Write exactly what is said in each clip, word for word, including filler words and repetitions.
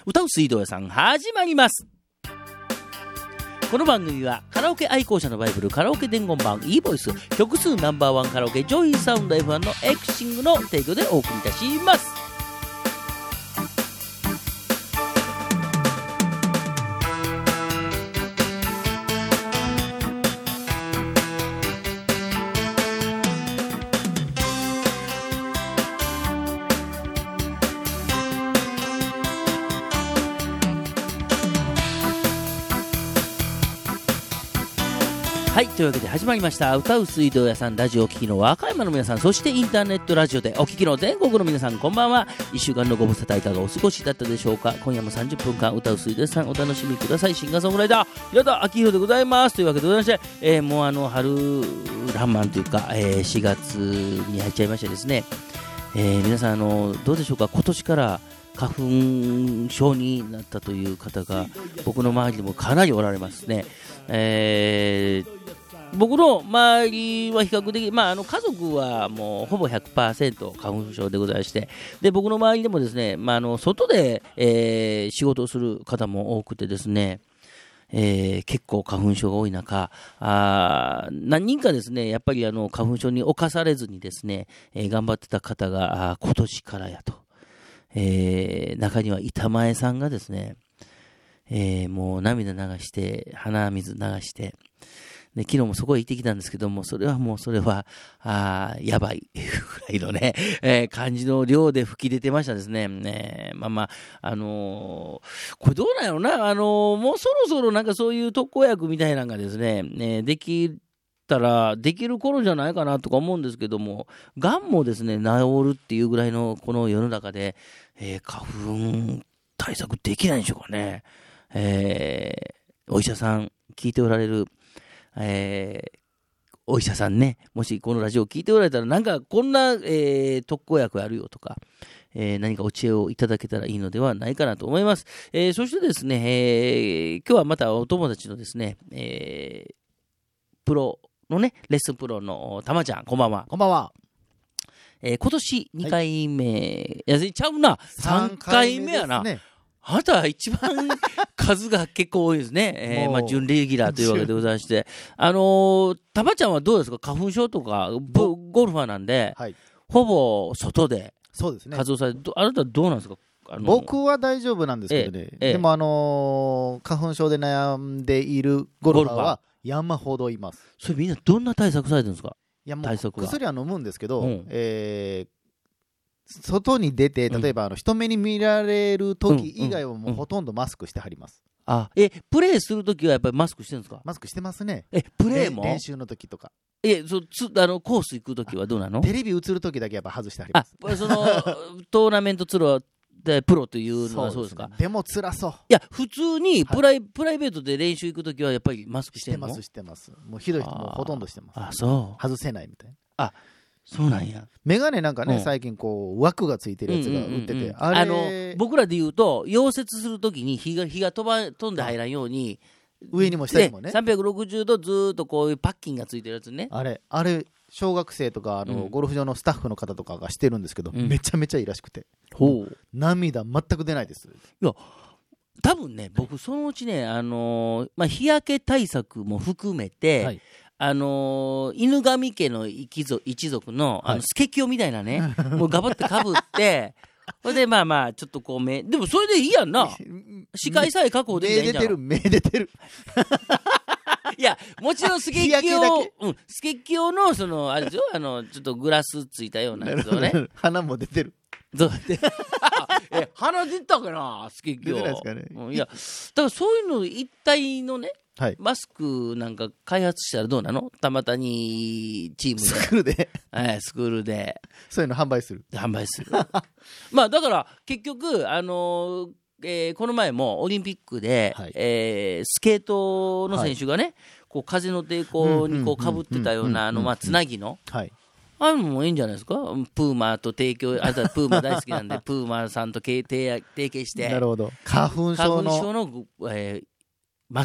歌う水道屋さん始まります。この番組はカラオケ愛好者のバイブルカラオケ伝言版 e ボイス曲数ナンバーワンカラオケジョイサウンド エフワン のエクシングの提供でお送りいたします。はい、というわけで始まりました歌う水道屋さんラジオを聴きの和歌山の皆さん、そしてインターネットラジオでお聴きの全国の皆さん、こんばんは。いっしゅうかんのご無沙汰いかがお過ごしだったでしょうか。今夜もさんじゅっぷんかん歌う水道屋さんお楽しみください。シンガーソングライター平田明宏でございます。というわけでございまして、えー、もうあの春らんまんというか、えー、しがつに入っちゃいましてですね、えー、皆さんあのどうでしょうか。今年から花粉症になったという方が僕の周りでもかなりおられますね。えー僕の周りは比較的、まあ、あの家族はもうほぼ ひゃくパーセント 花粉症でございまして、で僕の周りでもですね、まあ、あの外で、えー、仕事をする方も多くてですね、えー、結構花粉症が多い中、あ何人かですね、やっぱりあの花粉症に侵されずにですね、えー、頑張ってた方が今年からやと、えー、中には板前さんがですね、えー、もう涙流して鼻水流してで昨日もそこへ行ってきたんですけども、それはもうそれはあやばいぐらいのね、えー、感じの量で吹き出てましたですね。ねまあまああのー、これどうなんやろな、あのー、もうそろそろなんかそういう特効薬みたいなのがですね、ねできたらできる頃じゃないかなとか思うんですけども、がんもですね治るっていうぐらいのこの世の中で、えー、花粉対策できないんでしょうかね。えー、お医者さん聞いておられるえー、お医者さんね、もしこのラジオを聞いておられたら、なんかこんな、えー、特効薬あるよとか、えー、何かお知恵をいただけたらいいのではないかなと思います。えー、そしてですね、えー、今日はまたお友達のですね、えー、プロのね、レッスンプロのたまちゃん、こんばんは。 こんばんは。 えー、今年にかいめ、はい、いやちゃうな、さんかいめやな。あなたは一番数が結構多いですね。えー、まあ、準レギュラーというわけでございまして。あのー、たまちゃんはどうですか？花粉症とか、ゴルファーなんで、はい、ほぼ外で活動されて、あなたはどうなんですか？あのー、 僕は大丈夫なんですけどね。ええ、でもあのー、花粉症で悩んでいるゴルファーは山ほどいます。 それみんなどんな対策されてるんですか？ いやもう薬は飲むんですけど、うん、えー外に出て、例えばあの人目に見られる時以外はもうほとんどマスクしてはります。 うんうんうん、あえプレーするときはやっぱりマスクしてるんですか？ マスクしてますね。 えプレーも練習の時とか。 えそつあのコース行くときはどうなの？ テレビ映るときだけやっぱ外してはります。 あそのトーナメントツロでプロというのはそうですか？ でも辛そう。いや普通にプライ、はい、プライベートで練習行くときはやっぱりマスクしてるの？ してますしてます。もうひどい人もうほとんどしてます。 あそう外せないみたいな。 あそうなんや。 メガネなんかね、うん、最近こう枠がついてるやつが売ってて、うんうんうんうん、あれあの僕らで言うと溶接するときに火が火が飛ば飛んで入らんように上にも下にもねさんびゃくろくじゅうどずっとこういうパッキンがついてるやつね。 あれあれ小学生とかあの、うん、ゴルフ場のスタッフの方とかがしてるんですけど、うん、めちゃめちゃいいらしくて、ほう涙全く出ないです。 いや多分ね僕そのうちね、あのーまあ、日焼け対策も含めて、はい、あのー、犬神家の一族、一族の、あの、スケキヨみたいなね、もうガバってかぶって、それでまあまあ、ちょっとこう目、でもそれでいいやんな。視界さえ確保できないんじゃん。 目出てる、目出てる。 いや、もちろんスケキヨ、うん、スケキヨの、その、あれですよ、あの、ちょっとグラスついたようなやつをね。 鼻も出てる。 そうでえ、鼻出たかな、スケキヨ。 出てないですかね。 うん、いや、だからそういうの一体のね、はい、マスクなんか開発したらどうなの？玉谷チームでスクールで、 はい、スクールでそういうの販売する販売するまあだから結局あのーえー、この前もオリンピックで、はいえー、スケートの選手がね、はい、こう風の抵抗にこうかぶってたようなあのまあつなぎの、はい、あれもいいんじゃないですか？プーマと提供、あなたプーマ大好きなんでプーマさんと提携して、 なるほど、花粉症の花粉症の、えーマスク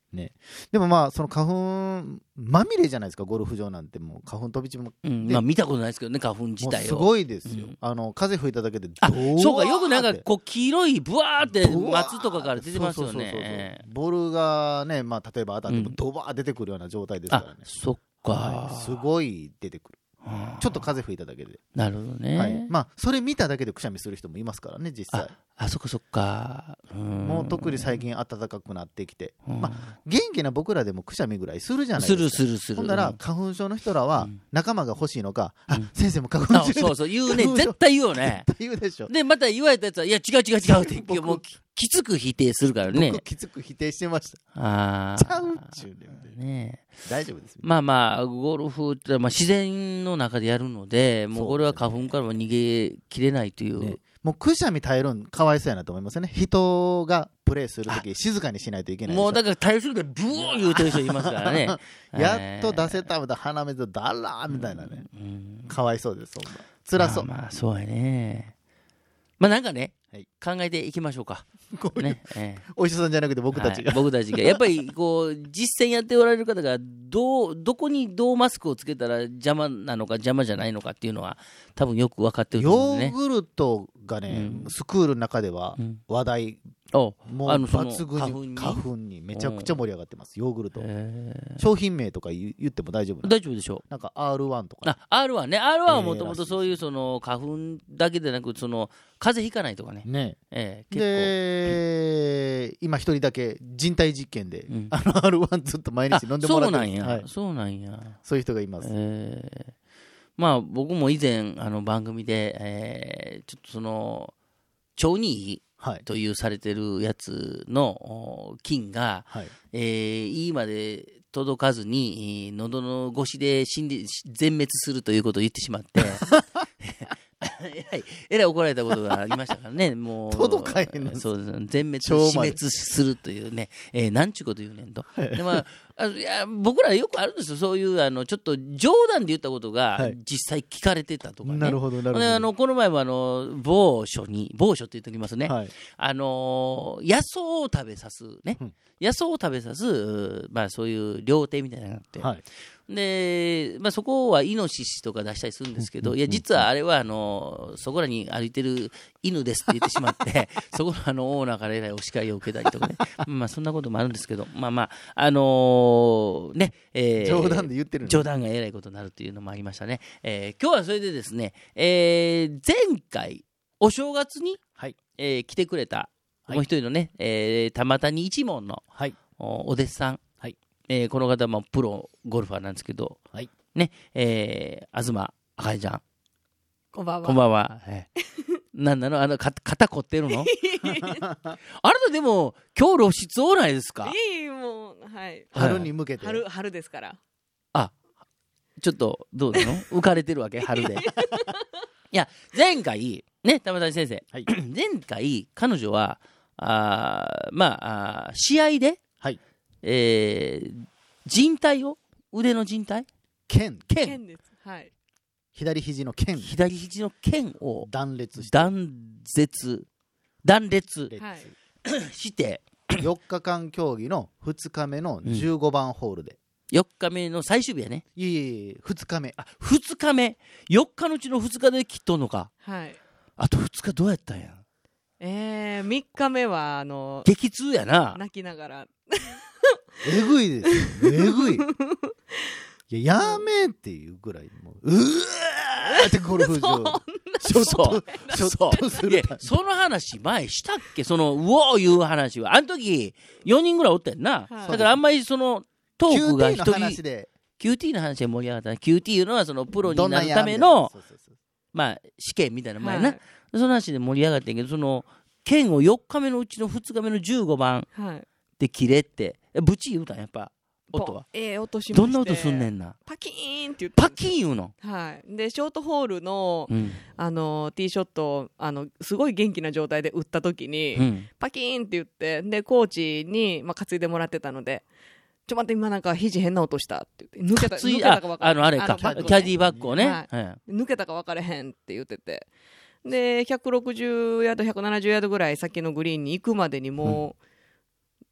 ね、でもまあその花粉まみれじゃないですか、ゴルフ場なんて。もう花粉飛び散も、 うん、まあ見たことないですけどね、花粉自体を。 すごいですよ、うん、あの風吹いただけでドーあ、そうか、よくなんかこう黄色いブワーって松とかから出てますよね。 ボールがね、まあ、例えば当たってもドバー出てくるような状態ですからね、うん、 そっか、 はい、すごい出てくる。ちょっと風吹いただけで。 なるほどね、 はい、まあそれ見ただけでくしゃみする人もいますからね、実際。 ああ、そっかそっか。 うん、もう特に最近暖かくなってきて、まあ、元気な僕らでもくしゃみぐらいするじゃないですか。 するするする。 ほんなら花粉症の人らは仲間が欲しいのか、うん、あ、先生も花粉症で、 そうそう言うね、絶対言うよね。 絶対言うでしょ。 でまた言われたやつは、いや違う違う違うってもうきつく否定するからね。 僕きつく否定してました。 あちゃうっちゅうね。 ね、 大丈夫です。 まあまあゴルフって、まあ、自然の中でやるので、もうこれは花粉からも逃げきれないという、ね、 もうくしゃみ耐えるんかわいそうやなと思いますよね。人がプレーするとき静かにしないといけない。 もうだから耐えすぎてブー言うてる人いますからね。 やっと出せたみたいな、鼻水だらーみたいなね、うん、かわいそうです。そんな辛そう。 まあ、まあそうやね。まあなんかね、はい、考えていきましょうか。ね、えー、 お医者さんじゃなくて僕たちが、 はい、僕たちがやっぱりこう実践やっておられる方がどうどこにどうマスクをつけたら邪魔なのか邪魔じゃないのかっていうのは多分よく分かってると思うんですね。 ヨーグルトがね、うん、スクールの中では話題、うんもう抜群に花粉にめちゃくちゃ盛り上がってます、ヨーグルト。商品名とか言っても大丈夫？ 大丈夫でしょう。 なんか アールワン とか、ね、 あ アールワン ね、 アールワン はもともとそういうその花粉だけでなくその風邪ひかないとかね。 ね、 えー、 結構で今一人だけ人体実験で、うん、あの アールワン ずっと毎日飲んでもらってる。そうなんや、 はい、そうなんや。 そういう人がいます。 えー、まあ僕も以前あの番組で、えー、ちょっとその腸にいいというされてるやつの菌が、はい、えー、胃まで届かずに喉の越しで死んで全滅するということを言ってしまってえらい、えらい怒られたことがありましたからね。もう届かへんねん。 そうです。全滅死滅するというね、えー、なんちゅうこと言うねんと。でまあ、あいや僕らよくあるんですよ、そういうあのちょっと冗談で言ったことが実際聞かれてたとかね。はい、 なるほどなるほど。 あのこの前もあの某所に某所って言っておきますね。はい、あの野草を食べさすね、うん、野草を食べさす、まあそういう料亭みたいなのがあって。はい、で、まあ、そこはイノシシとか出したりするんですけど、いや実はあれはあのそこらに歩いてる犬ですって言ってしまってそこのあのオーナーからえらいお叱りを受けたりとかねまあそんなこともあるんですけど、まあまああのー、ね、えー、 冗談で言ってる、 ね、冗談がえらいことになるというのもありましたね。えー、今日はそれでですね、えー、前回お正月に、はい、えー、来てくれたもう一人のね、えー、玉谷一門の、はい、お弟子さん、えー、この方もプロゴルファーなんですけど、はい、ね、えー、東あかりちゃん、 こんばんは。 こんばんは。えー、なんなの、あのか肩凝ってるの？あなたでも今日露出多ないですか？ いいもうはい。 春に向けて。 春春ですから。 あ、ちょっとどうなの？浮かれてるわけ春で。いや前回ね玉谷先生、はい、前回彼女はあまああ試合で。はい。えー、靭帯を腕の靭帯腱腱です、はい、 左肘の腱左肘の腱を断裂して断絶断裂、 はい、 してよっかかん競技のふつかめのじゅうごばんホールで、 うん、よっかめの最終日やね。 いえいえふつかめ。 あふつかめよっかのうちのふつかで切っとんのか。 はい。 あとふつかどうやったんや。 えー、みっかめはあの激痛やな。 泣きながらえぐいですよ、えぐい。いや、やめっていうぐらい、もう、うーってゴルフ場。 ショット、ショットする。その話前したっけ？その、うおーいう話は。あの時、よにんぐらいおったやんな。はい、だからあんまりその、トークが一人、キューティー の話で。キューティー の話で盛り上がった。キューティー いうのはその、プロになるための、まあ、試験みたいな前な。はい、その話で盛り上がってんけど、その、剣をよっかめのうちのふつかめのじゅうごばんで切れって、ブチ言うたんやっぱ。音はええー、音しまして。 どんな音すんねんな。 パキーンって言って。 パキーン言うの。 はい。でショートホールの、うん、あのティーショットをあのすごい元気な状態で打った時に、うん、パキーンって言ってでコーチにまあ担いでもらってたので。ちょ待って今なんか肘変な音したって言って抜けた抜けたか分からへん。 あのあれかキャディーバッグをね、はいはい、抜けたか分からへんって言っててでひゃくろくじゅうヤードひゃくななじゅうヤードぐらい先のグリーンに行くまでにもう、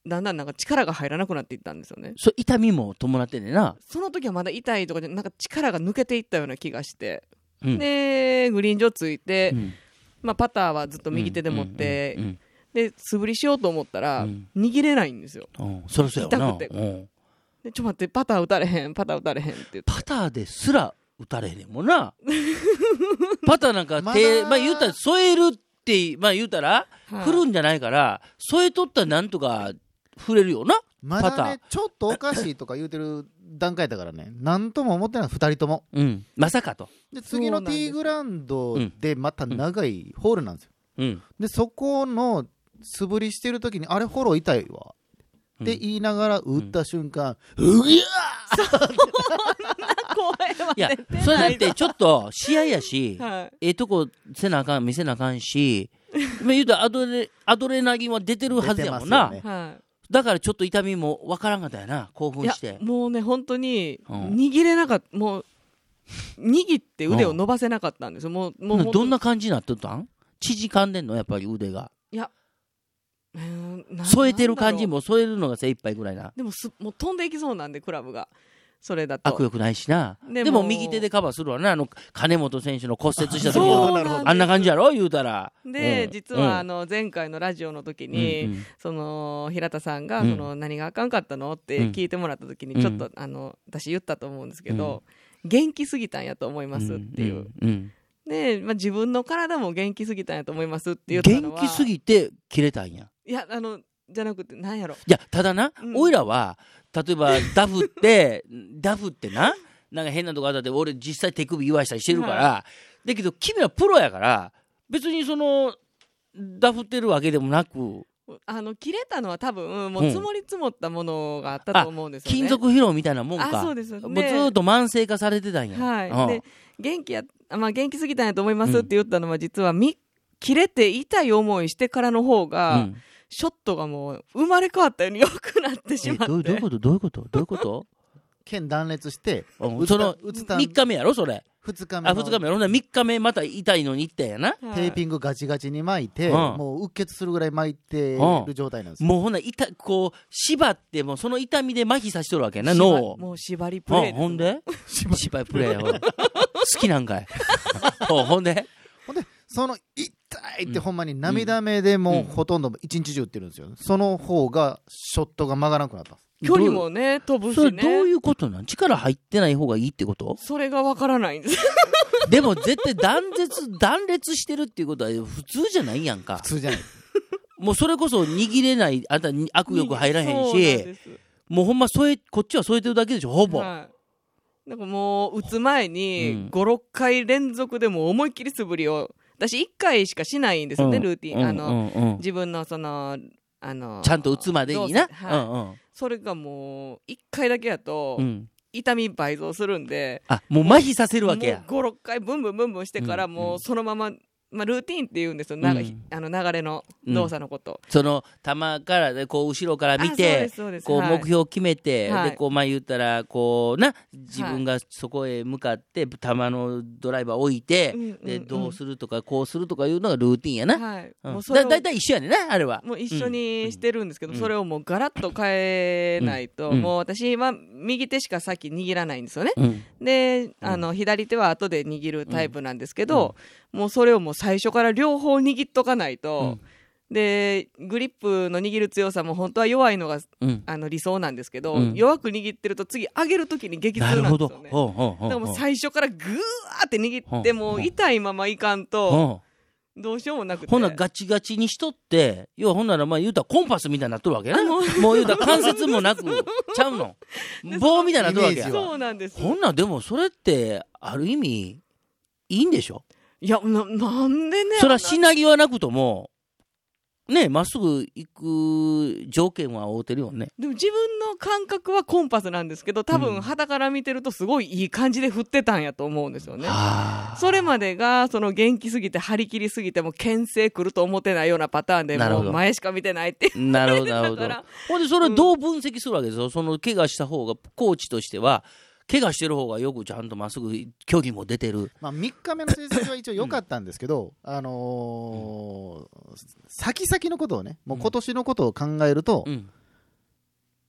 だんだんなんか力が入らなくなっていったんですよね。 そ痛みも伴ってねな。 その時はまだ痛いとかでなんか力が抜けていったような気がして、うん、でグリーン上ついて、うん、まあ、パターはずっと右手で持って、うんうんうんうん、で素振りしようと思ったら、うん、握れないんですよ、 うん、そりゃそうやわな。 痛くて、うん、でちょっと待ってパター打たれへんパター打たれへんって言って、 パターですら打たれへんもんなパターなんか手、まあ、言うたら添えるってまあ言うたら、はい、振るんじゃないから添えとったらなんとか振れるよな。 まだねちょっとおかしいとか言うてる段階だからね何とも思ってないふたりとも、 うん、まさかと。 で次のティーグラウンドでまた長いホールなんですよ、うん、でそこの素振りしてる時にあれフォロー痛いわって言いながら打った瞬間、うん、うぎゃーそんな声は出てない。いやそれだってちょっと試合やし、はい、ええとこせなあかん見せなあかんし言うたらアドレアドレナリンは出てるはずやもんな、ね、はい、だからちょっと痛みもわからんかったやな、興奮して。 いやもうね本当に握れなかった、うん、もう握って腕を伸ばせなかったんですよ、うん、もうもうどんな感じになってたん？縮かんでんのやっぱり腕が。いや、えー、添えてる感じも添えるのが精一杯ぐらいな。 でもすもう飛んでいきそうなんでクラブがそれだと悪欲ないしな。で も, でも右手でカバーするわな、あの金本選手の骨折した時のあんな感じやろ言うたら。 で、うん、実はあの前回のラジオの時に、うん、その平田さんが、うん、その何があかんかったのって聞いてもらった時にちょっと、うん、あの私言ったと思うんですけど、うん、元気すぎたんやと思いますっていう、うんうん、で、まあ、自分の体も元気すぎたんやと思いますって言ったのは元気すぎて切れたんや。 いやあのじゃなくて何やろ、 いやただな、うん、おいらは例えばダフってダフってななんか変なとこあったって俺実際手首言わしたりしてるから、はい、だけど君はプロやから別にそのダフってるわけでもなく、 あの切れたのは多分もう積もり積もったものがあったと思うんですよね、 うん、金属疲労みたいなもんか。 あそうです、ね、 もうずっと慢性化されてたんや、 はい、うん、で元気や、まあ、元気すぎたんやと思いますって言ったのは、実はみ切れて痛い思いしてからの方が、うん、ショットがもう生まれ変わったように良くなってしまって。 どういうことどういうことどういうこと剣断裂してそのみっかめやろそれ。 ふつかめあふつかめやろ。みっかめまた痛いのに行ったんやな、 はい、テーピングガチガチに巻いて、うん、もううっ血するぐらい巻いてる状態なんです、 うん、もうほんな痛こう縛ってもうその痛みで麻痺させとるわけやな脳を。 もう縛りプレイです、 うん、ほんで縛りプレイ好きなんかいほんでほんでその痛いってほんまに涙目でもうほとんど一日中打ってるんですよ。その方がショットが曲がらなくなったんです。 距離もね飛ぶしね。 それどういうことなん？力入ってない方がいいってこと？ それがわからないんですでも絶対断絶断裂してるっていうことは普通じゃないやんか。 普通じゃないもうそれこそ握れないあんた握力入らへんし、もうほんま添えこっちは添えてるだけでしょほぼ、はい、 なんかもう打つ前にご、ろっかい連続でも思いっきり素振りを私いっかいしかしないんですよね、うん、ルーティン、うん、あの、うんうん、自分のそのあのちゃんと打つまでにな、はい、うんうん、 それがもういっかいだけやと、うん、痛み倍増するんで、 あもう麻痺させるわけや。 ご、ろっかいブンブンブンブンしてからもうそのまま、まあ、ルーティンって言うんですよ、うん、あの流れの動作のこと、 うん、その球からでこう後ろから見てこう目標を決めて、はい、でこうまあ言ったらこうな自分がそこへ向かって球のドライバー置いて、はい、でどうするとかこうするとかいうのがルーティンやな、はい、うん、もうそれだだいたい一緒やねんなあれは。 もう一緒にしてるんですけど、うん、それをもうガラッと変えないと、うん、もう私は右手しか先握らないんですよね、うん、であの左手は後で握るタイプなんですけど、うん、もうそれをもう最初から両方握っとかないと、うん、でグリップの握る強さも本当は弱いのが、うん、あの理想なんですけど、うん、弱く握ってると次上げるときに激痛なんですよね。だからもう最初からグーって握ってもう痛いままいかんとどうしようもなくて、 ほんならガチガチにしとって要はほんならまあ言うたらコンパスみたいになっとるわけやなもう言うたら関節もなくちゃうの棒みたいになっとるわけや。 そうなんです。 ほんならでもそれってある意味いいんでしょ。 いや な, なんでねそれはしなぎはなくともねまっすぐ行く条件は合うてるよね。 でも自分の感覚はコンパスなんですけど多分肌から見てるとすごいいい感じで振ってたんやと思うんですよね、うん、それまでがその元気すぎて張り切りすぎても牽制来ると思ってないようなパターンでもう前しか見てないっていうなるほどなるほどほんでそれをどう分析するわけですよ、うん、その怪我した方がコーチとしては怪我してる方がよくちゃんとまっすぐ競技も出てる、 まあ、みっかめの成績は一応良かったんですけど、うん、あのーうん、先々のことをねもう今年のことを考えると、うん、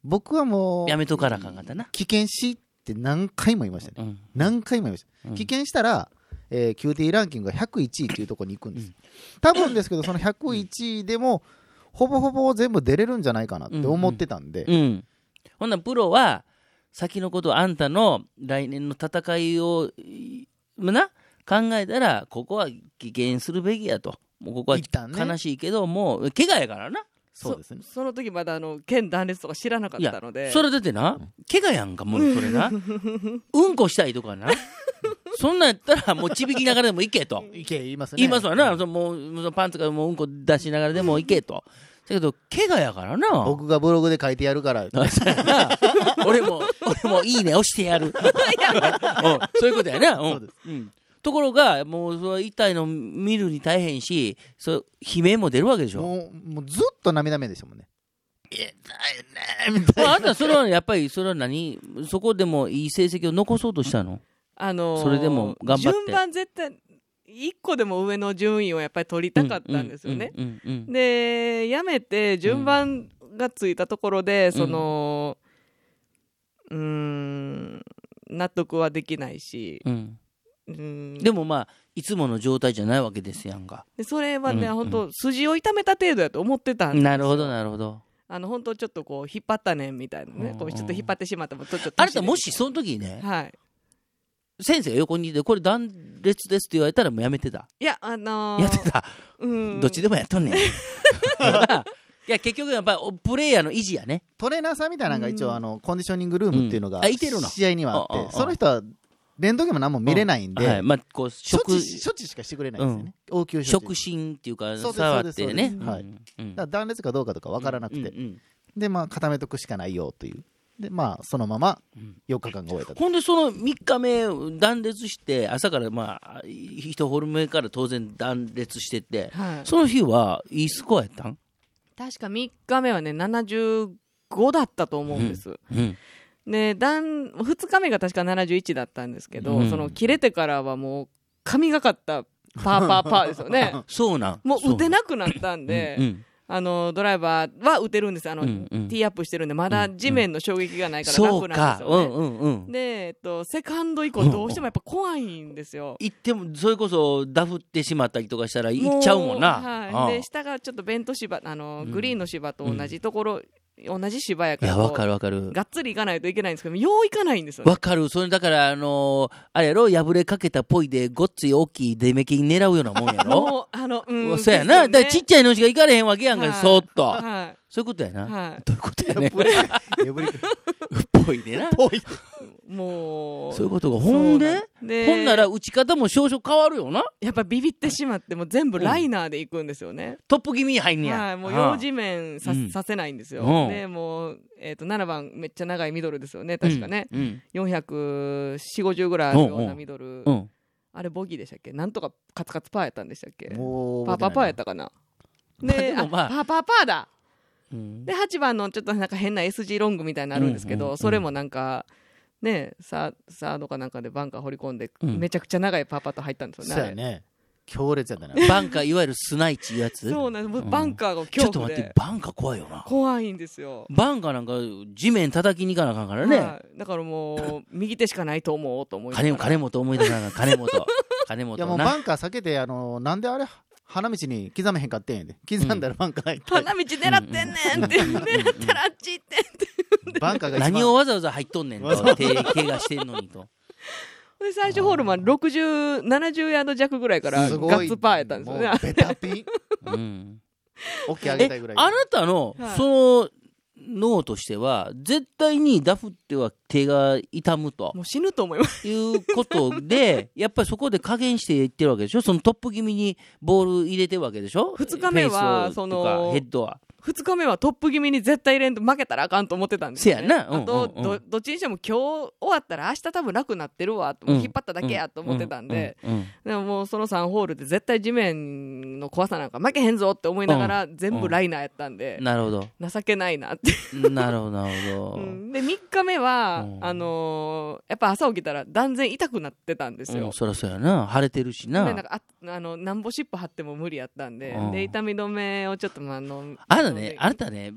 僕はもうやめとかなあかんかったな。 危険しって何回も言いましたね、うん、何回も言いました、うん、危険したら、えー、キューティー ランキングがひゃくいちいっていうところに行くんです、うん、多分ですけどそのひゃくいちいでもほぼほぼ全部出れるんじゃないかなって思ってたんで、 うんうんうん、ほんならプロは先のことあんたの来年の戦いをな考えたらここは棄権するべきやと。もうここは悲しいけど、ね、もう怪我やからな。 そうですね、そ, その時まだあの県断裂とか知らなかったので。 それだってな怪我やんかもうそれなうんこしたいとかなそんなんやったらもうちびきながらでも行けと行け言いますね。 言いますわな、うん、もうパンツからもううんこ出しながらでも行けと。だけど怪我やからな。 僕がブログで書いてやるから俺も俺もいいね押してやるそういうことやな、うん、そうです、うん。ところがもうその痛いの見るに大変し、そう悲鳴も出るわけでしょ。 もう、もうずっと涙目でしたもんね。 痛いねみたいな。あんたそれはやっぱりそれは何そこでもいい成績を残そうとしたの？ あのー、 それでも頑張って順番絶対いっこでも上の順位をやっぱり取りたかったんですよね。でやめて順番がついたところで、うん、そのうーん納得はできないし、うんうん、でもまあいつもの状態じゃないわけですやんか。 でそれはね、うんうん、本当筋を痛めた程度やと思ってたんですよ。 なるほどなるほど。 あの本当ちょっとこう引っ張ったねんみたいなね、こうちょっと引っ張ってしまったもちょっとあなたもしその時にね、 はい、 先生が横にいてこれ断裂ですって言われたらもうやめてた。 いやあのー、 やってた、うん、どっちでもやっとんねんいや結局やっぱりプレイヤーの維持やね。 トレーナーさんみたいなのが一応あのコンディショニングルームっていうのが、うん、 いてるの試合にはあって、その人はレントゲンも何も見れないんで、うんはいまあ、こう処置処置しかしてくれないんですよね、うん、応急処置触診っていうか触ってね、 はいうん、だから断裂かどうかとか分からなくて、うんうんうん、でまあ固めとくしかないよというでまあそのままよっかかんが終えたと、 うん、ほんでそのみっかめ断裂して朝からまあ一ホール目から当然断裂してて、はい、その日はいいスコアやったん？ 確かみっかめはねななじゅうごだったと思うんです、うんうんでふつかめが確かななじゅういちだったんですけど、うん、その切れてからはもう神がかったパーパーパーですよねそうなんもう打てなくなったんで、うんうん、あのドライバーは打てるんですあの、うんうん、ティーアップしてるんでまだ地面の衝撃がないから楽なんですよね、うんうんうん、で、えっと、セカンド以降どうしてもやっぱ怖いんですよ。 行ってもそれこそダフってしまったりとかしたら行っちゃうもんな。 はい、ああで下がちょっとベント芝あの、うん、グリーンの芝と同じところ、うん同じ芝やからいや分かる分かるがっつり行かないといけないんですけどよう行かないんですよね。 分かるそれだからあのー、あれやろ破れかけたポイでごっつい大きい出目金狙うようなもんやろもうあのうんそうやな、ね、だからちっちゃいのしか行かれへんわけやんか、はい、そーっと、はい、そういうことやな、はい、どういうことやねポイでなポイもうそういうことがほんでほんなら打ち方も少々変わるよな。 やっぱビビってしまっても全部ライナーで行くんですよね、うん、 トップ気味に入んねや、 はい、もう用地面 さ,、うん、させないんですよ、うん、でもう、えー、とななばんめっちゃ長いミドルですよね確かね、うんうん、よんひゃくよんじゅう、ごじゅうぐらいあるようなミドル、うんうん、あれボギーでしたっけなんとかカツカツパーやったんでしたっけパーパーパーやったかなで、まあ、まあ、パーパーパーだ、うん、ではちばんのちょっとなんか変な エスジー ロングみたいなのあるんですけど、うんうんうん、それもなんかね、サードかなんかでバンカー掘り込んで、うん、めちゃくちゃ長いパーパット入ったんですよね。 そうやね強烈やったなバンカーいわゆるスナイチいうやつそうなんです、うん、バンカーが恐怖でちょっと待ってバンカー怖いよな。 怖いんですよバンカーなんか地面叩きに行かなあかんからね、はい、だからもう右手しかないと思うと思いながら金本思い出さな金本金本いやもうバンカー避けてあのなんであれ花道に刻めへんかってんやで刻んだらバンカー入って、 うん、花道狙ってんねんって、うん、狙ったらあっち行ってんってバンカーが何をわざわざ入っとんねんと手怪我してんのにとで最初ホールマンろくじゅう、ななじゅうヤード弱ぐらいからガッツパーやったんですよね。 もうベタピン、うん、オッケーあげたいぐらい。 あなたの、はい、その脳としては絶対にダフっては手が痛むともう死ぬと思いますいうことでやっぱりそこで加減していってるわけでしょ。そのトップ気味にボール入れてるわけでしょ。 ふつかめはそのヘッドはふつかめはトップ気味に絶対入れんと負けたらあかんと思ってたんですよね。 せやな、うんうんうん、 あと ど, どっちにしても今日終わったら明日多分楽になってるわと、うん、引っ張っただけやと思ってたんで、うんうんうん、でももうそのさんホールで絶対地面の怖さなんか負けへんぞって思いながら全部ライナーやったんで、 うん、なるほど情けないなってなるほどなるほど、 うん、でみっかめは、うん、あのー、やっぱ朝起きたら断然痛くなってたんですよ、 うん、そりゃそうやな腫れてるしな。 でなんかああのなんぼ湿布貼っても無理やったんで、うん、で痛み止めをちょっと、まあ、のあなたねあなたね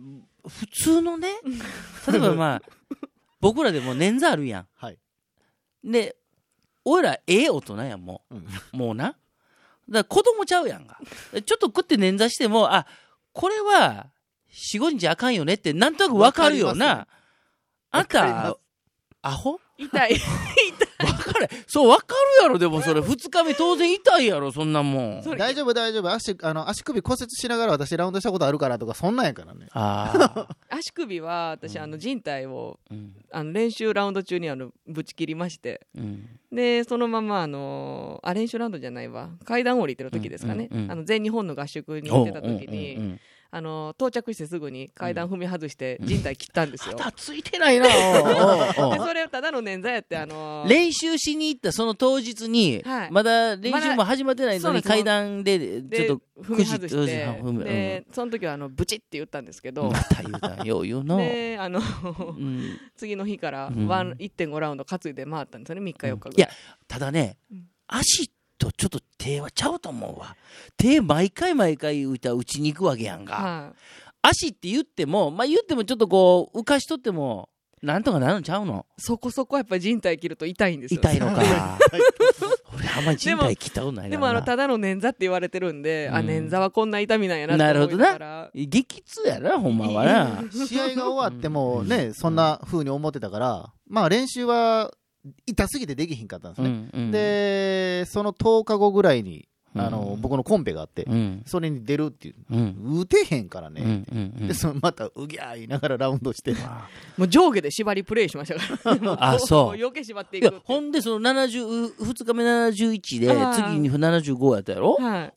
普通のね、例えばまあ、僕らでも捻挫あるやん。 はい。 で、俺らええ大人やん、もう。うん、もうな。だから子供ちゃうやんが。ちょっと食って捻挫しても、あ、これは、よん、ごにちあかんよねって、なんとなくわかるよな。あんた、アホ痛い。痛い。 わかれ。そう、わかるやろ、でもそれ。二日目当然痛いやろ、そんなもん。 大丈夫、大丈夫。足、あの、足首骨折しながら私ラウンドしたことあるからとか、そんなんやからね。 あ足首は、私、うん、あの、靭帯を、うん、あの、練習ラウンド中にあの、ぶち切りまして、うん、で、そのまま、あのー、あ、練習ラウンドじゃないわ。階段降りてる時ですかね。うんうんうん、あの、全日本の合宿に行ってた時に、うんうんうん、あの到着してすぐに階段踏み外して靭帯切ったんですよ。 まだついてないなおうおうおうでそれをただの捻挫やって、あのー、 練習しに行ったその当日に、はい、まだ練習も始まってないのに階段でちょっと踏み外して、でその時はあのブチって言ったんですけど、 また言うたんよう言うのであの、うん、次の日からワン いってんごラウンド担いで回ったんですよね、みっかよっかぐらい。 いやただね、うん、足とちょっと手はちゃうと思うわ。手毎回毎回打ちに行くわけやんか、はあ、足って言ってもまあ言ってもちょっとこう浮かしとってもなんとかなるんちゃうの。 そこそこやっぱり靭帯切ると痛いんですよ。 痛いのか俺あんまり靭帯切ったことないな。 でもあのただの捻挫って言われてるんで、うん、あ捻挫はこんな痛みなんやなって思いながら。 なるほどな。激痛やなほんまはな試合が終わってもね、うん、そんな風に思ってたから、まあ練習は痛すぎてできひんかったんですね、うんうん、でそのとおかごぐらいにあの、うん、僕のコンペがあって、うん、それに出るっていう、うん、打てへんからね、うんうんうん、でそのまたうぎゃー言いながらラウンドしてもう上下で縛りプレイしましたからあそう余計縛っていくって。いやほんでそのななじゅうふつかめななじゅういちで次にななじゅうごやったやろ、はい、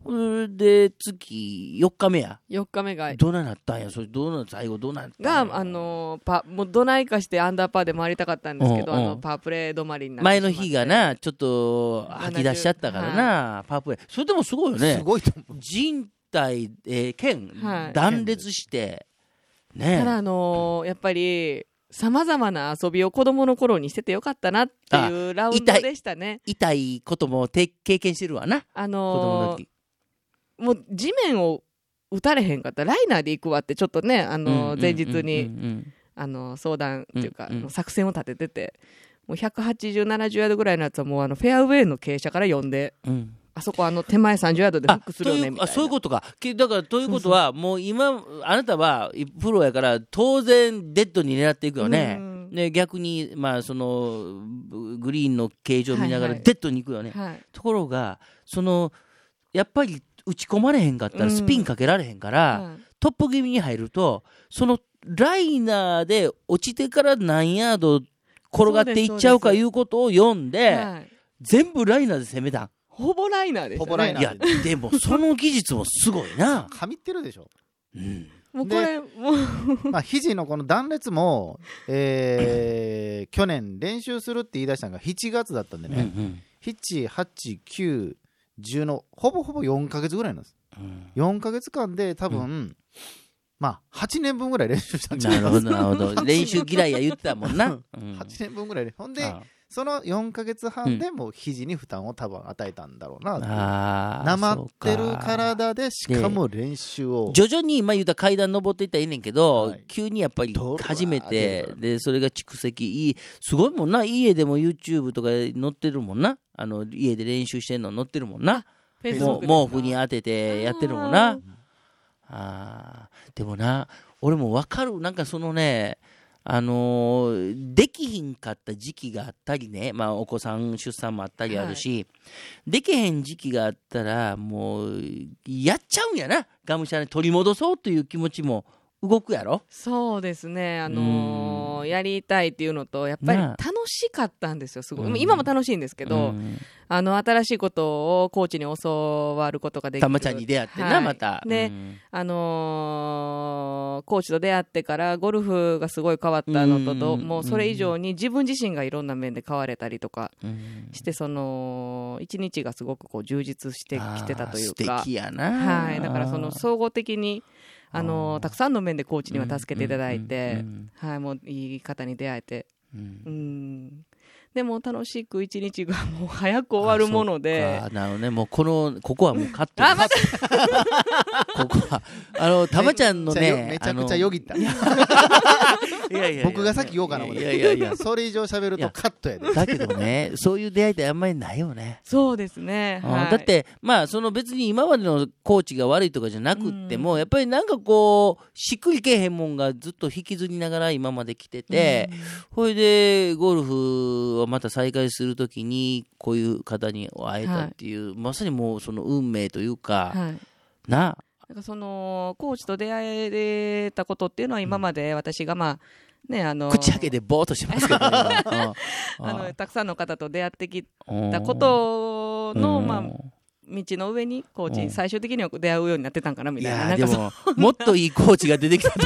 で次よっかめやよっかめがどうなったんや。それどうな最後どうなったんやがあのー、パもうどないかしてアンダーパーで回りたかったんですけど、うんうん、あのパープレー止まりになって前の日がなちょっと吐き出しちゃったからな、はい、パープレーそれでもすごいよね。 すごいと思う。 人体、えー、剣、はい、断裂してね。 ただあのー、やっぱりさまざまな遊びを子供の頃にしててよかったなっていうラウンドでしたね。 痛い、痛いことも経験してるわな、 あのー、子供の時もう地面を打たれへんかったらライナーで行くわってちょっとね、あのー、前日にあのー、相談っていうか、うんうん、作戦を立ててて、もうひゃくはちじゅう、ななじゅうヤードぐらいのやつはもうあのフェアウェイの傾斜から呼んで、うんあそこあの手前さんじゅうヤードでフックするよねみたいな。 あそういうことか。だからということはそうそうもう今あなたはプロやから当然デッドに狙っていくよね。で逆にまあそのグリーンの形状を見ながらデッドに行くよね。はいはい、ところがそのやっぱり打ち込まれへんかったらスピンかけられへんから、うんはい、トップ気味に入るとそのライナーで落ちてから何ヤード転がっていっちゃうかいうことを読んで、はい、全部ライナーで攻めた。 ほぼライナーでしたね。ほぼライナー。 いやでもその技術もすごいな。 神ってるでしょ。 うん。もうこれもうまあ肘のこの断裂も、えー、去年練習するって言い出したのがしちがつだったんでね。うんうん、なな、はち、きゅう、じゅうのほぼほぼよんかげつぐらいなんです。うん、よんかげつかんで多分、うん、まあはちねんぶんぐらい練習したんじゃないですか。 なるほどなるほど。練習嫌いや言ってたもんな。 うん、はちねんぶんぐらいで。ほんで。ああそのよんかげつはんでもう肘に負担を多分与えたんだろうな、うん、あなまってる体でしかも練習を徐々に今言った階段登っていったらいいねんけど、はい、急にやっぱり初めてでそれが蓄積いいすごいもんな。家でも YouTube とか載ってるもんな。あの家で練習してんの載ってるもんな。も毛布に当ててやってるもんな。あでもな俺も分かる。なんかそのねあのー、できひんかった時期があったりね、まあ、お子さん出産もあったりあるし、はい、できへん時期があったらもうやっちゃうんやな。がむしゃらに取り戻そうという気持ちも動くやろ。 そうですね、あのー、やりたいっていうのとやっぱり楽しかったんですよすごい。今も楽しいんですけど、あの新しいことをコーチに教わることができる。 たまちゃんに出会ってな、はい、またで、あのー、コーチと出会ってからゴルフがすごい変わったのとともうそれ以上に自分自身がいろんな面で変われたりとかしてその一日がすごくこう充実してきてたというか。 素敵やな、 はい、だからその総合的にあのたくさんの面でコーチには助けていただいて、はい、もういい方に出会えて、うん、うんでも楽しく一日がもう早く終わるもので。 あ、なるほどね。もうこのここはもうカット。あ、またここはあのたまちゃんのね、 めちゃくちゃよぎった。いやいや僕がさっき言おうかな思って。いやいやいや、それ以上喋るとカットやで。 だけどね、そういう出会いってあんまりないよね。 そうですね。はい、 だってまあその別に今までのコーチが悪いとかじゃなくっても、やっぱりなんかこうしっくりけえへんもんがずっと引きずりながら今まで来てて、それでゴルフをまた再開するときにこういう方に会えたっていう、はい、まさにもうその運命というか、はい、ななんかそのコーチと出会えたことっていうのは今まで私がまあね、あの口開けでぼーっとしてますけど、ね、 あのたくさんの方と出会ってきたことの、まあ、道の上にコーチに最終的には出会うようになってたんかなみたいな。 いやでももっといいコーチが出てきたと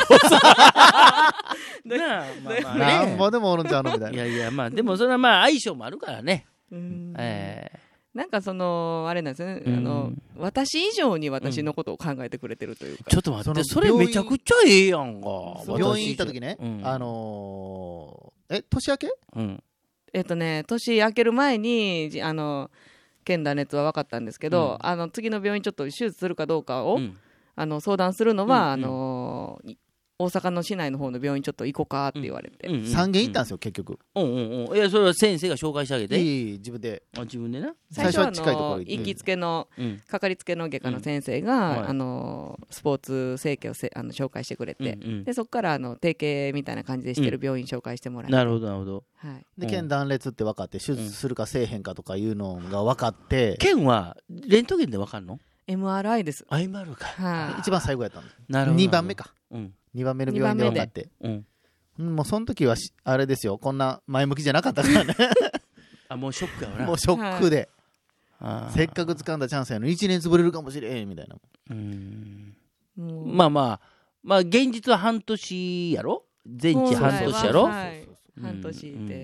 なあ、まあまあね、 なんぼでもおるんちゃうのみたいな。 いやいや、まあでもそれはまあ相性もあるからね。うん、 えーなんかそのあれなんですね、うん、あの私以上に私のことを考えてくれてるというか、 うん、ちょっと待って、それめちゃくちゃええやんか。 病院行った時ね、うん、あのー、え年明け、 うん、えっとね年明ける前にあの検打熱は分かったんですけど、うん、あの次の病院ちょっと手術するかどうかを、うん、あの相談するのは、うんうん、あのー大阪の市内の方の病院ちょっと行こうかって言われて、 うんうんうん、さんげん行ったんですよ結局。 うんうんうん。いやそれは先生が紹介してあげて。 いい自分で。 あ自分でな。 最初は近いところ行きつけの、うん、かかりつけの外科の先生が、うん、あのスポーツ整形をせあの紹介してくれて、うんうん、でそこからあの定型みたいな感じでしてる病院紹介してもらって、 うん、なるほどなるほど。 はい。で腱断裂って分かって手術するかせえへんかとかいうのが分かって。 腱はレントゲンで分かるの？ エムアールアイ です。 あ エムアール か。 はい。一番最後やったんです。 なるほど。 にばんめか。 うん。 にばんめの病院で分かって、うん、もうその時はあれですよ、こんな前向きじゃなかったからねあもうショックやわな。 もうショックで、はい、せっかく掴んだチャンスやのにいちねん潰れるかもしれんみたいな。 うーんまあまあまあ現実は半年やろ、全治半年やろ、はい、 半年で、うんうんうん、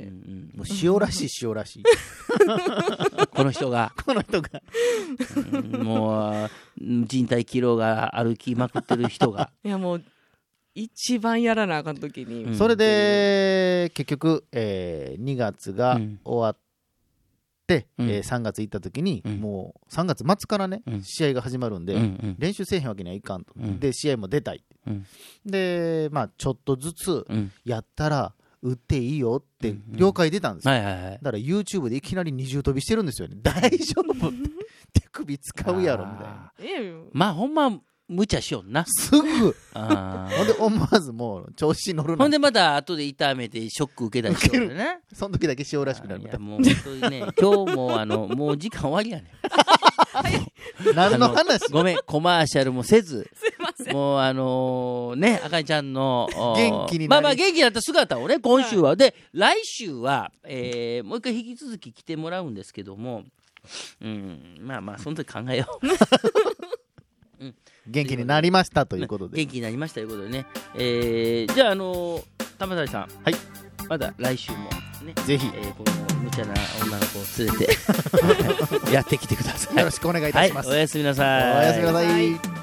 もう塩らしい塩らしいこの人がこの人がうんもう人体疲労が歩きまくってる人がいやもう一番やらなあかん時に、 うん、それで結局、えー、にがつが終わって、うんえー、さんがつ行った時に、うん、もうさんがつ末からね、うん、試合が始まるんで、うんうん、練習せえへんわけにはいかんと、うん、で試合も出たい、うん、でまあちょっとずつやったら打っていいよって了解出たんですよ、うんうんはいはいはい、だから YouTube でいきなり二重跳びしてるんですよね。大丈夫って手首使うやろみたいな。 まあほんま無茶しよんなすぐあほんで思わずもう調子乗るな。 ほんでまた後で痛めてショック受けたりしてるね。 その時だけ塩らしくなるみたいな。 もう本当にね今日もあのもう時間終わりやねん何の話ごめんコマーシャルもせずすいませんもうあのー、ねあかりちゃんの元気になりまあまあ元気になった姿をね今週は、はい、で来週は、えー、もう一回引き続き来てもらうんですけども、うん、まあまあその時考えよううん、 元気になりましたということで元気になりましたということでね、えー、じゃああのー、玉谷さんはいまだ来週もねぜひ、 えー、この無茶な女の子を連れてやってきてください。 よろしくお願いいたします、 はい、おやすみなさい。 おやすみなさい。